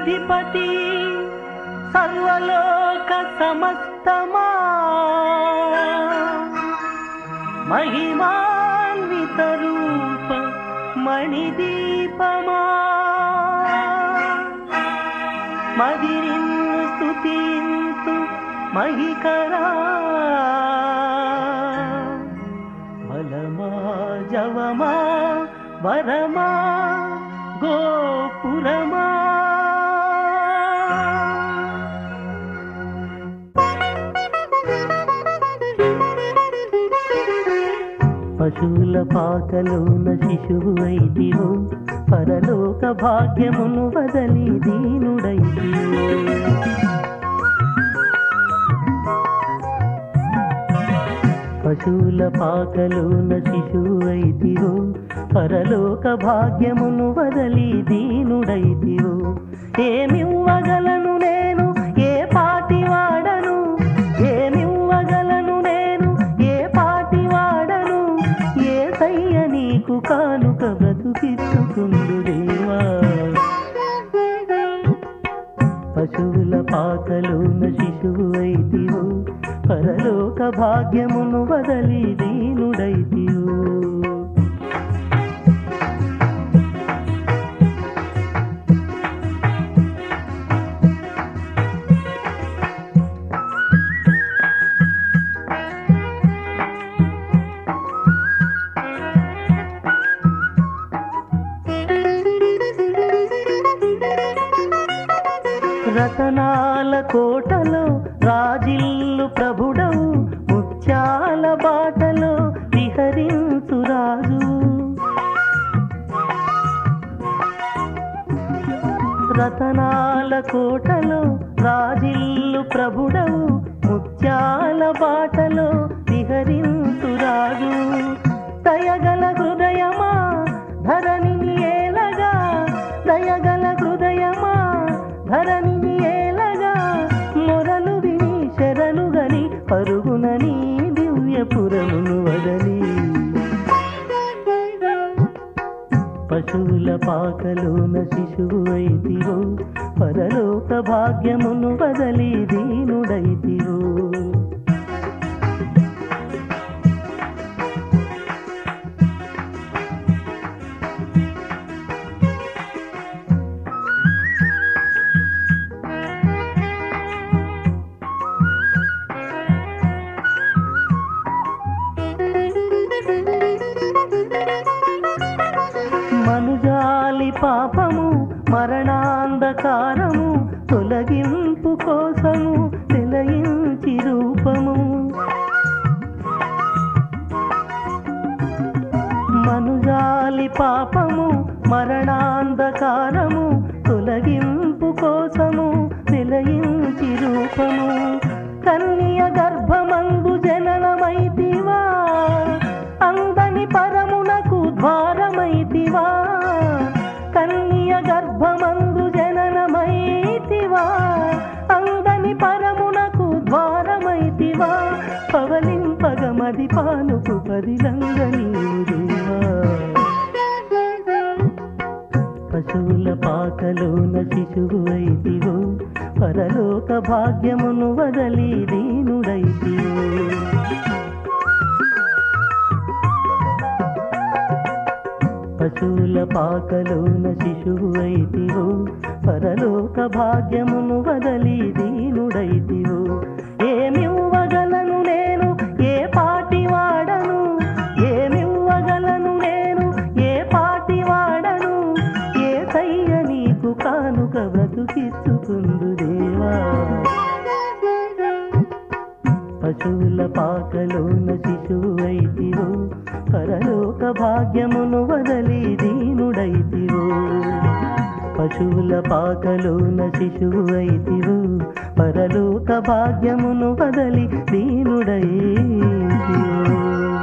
అధిపతి సర్వలోక సమస్తమా మహిమాన్విత రూప మణిదీపమా మదిరిన్ను స్తుతింతు మహికరా బలమా జవమా వరమా గోపురమా పశువుల పాకలోన శిశువు అయితివో పరలోక భాగ్యమును వదలి దీనుడైతివో పశువుల పాకలోన శిశువు అయితివో పరలోక భాగ్యమును వదలి దీనుడైతివో ఏమివ్వగలను నేను ఏ పాటి వాడను ఏమివ్వగలను నేను ఏ పాటి వాడను యేసయ్య నీకు కానుక బ్రతుకిచ్చుకుందు దేవా పశువుల పాకలోన శిశువు అయితివో పరలోక భాగ్యమును వదలి దీనుడైతివో రతనాల కోటలో రాజిల్లు ప్రభుడవు ముత్యాల బాటలో విహరించు రాజు రతనాల కోటలో రాజిల్లు ప్రభుడవు ముత్యాల బాటలో విహరించు రాజు దయగల హృదయమా ధరణిని ఏలగా దయగల హృదయమా ధరణిని ఏలగా మొరలు విని శరణుగని పరుగునని దివ్యపురమును వదలి పశువుల పాకలోన శిశువు అయితివో పరలోక భాగ్యమును వదలి దీనుడైతివో మనుజాలి పాపము మరణాంధకారము తొలగింపు కోసము తెలయించి రూపము మనుజాలి పాపము మరణాంధకారము తొలగింపు కోసము తెలయించి రూపము కన్య గర్భమందు జననమైతివా అందని పరమునకు ద్వారమైతివా కన్య గర్భమందు జననమైతివా అందని పరమునకు ద్వారమైతివా పవలింపగమది పానుకు పరిలంగని దేవా పశువుల పాకలోన శిశువు అయితివో పరలోక భాగ్యమును వదలి దీనుడైతివో పశువుల పాకలోన శిశువు అయితివో పరలోక భాగ్యమును వదలి దీనుడైతివో ఏమివ్వగలను నేను ఏ పాటి వాడను ఏమివ్వగలను నేను ఏ పాటి వాడను యేసయ్య నీకు కానుక బ్రతుకిచ్చుకుందు దేవా పశువుల పాకలోన శిశువు అయితివో పరలోక భాగ్యమును వదలి దీనుడైతివో పశువుల పాకలోన శిశువు అయితివో పరలోక భాగ్యమును వదలి దీనుడైతివో